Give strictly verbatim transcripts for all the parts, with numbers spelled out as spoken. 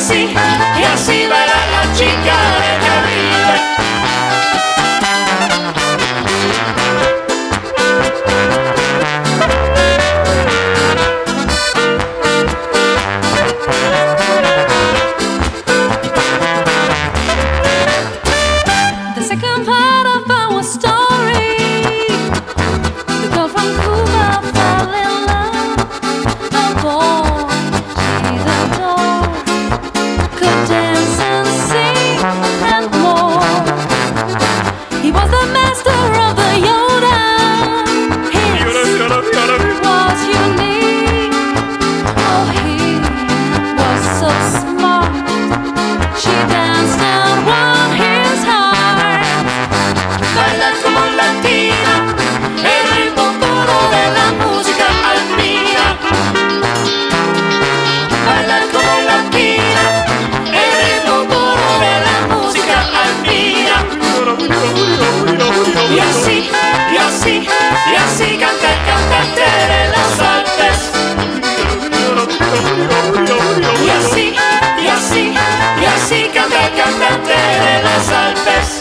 así, y así verá la chica del Caribe. Y así, y así, y así canta el cantante de los Alpes. Y así, y así, y así canta el cantante de los Alpes.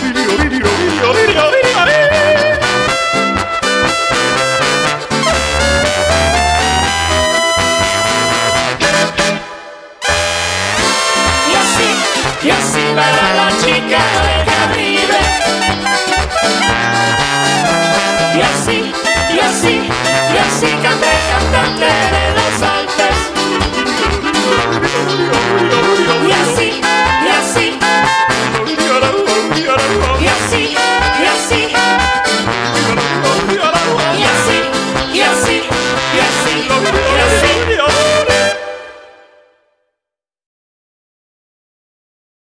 Y así, y así verá la chica del Caribe. Y así, y así,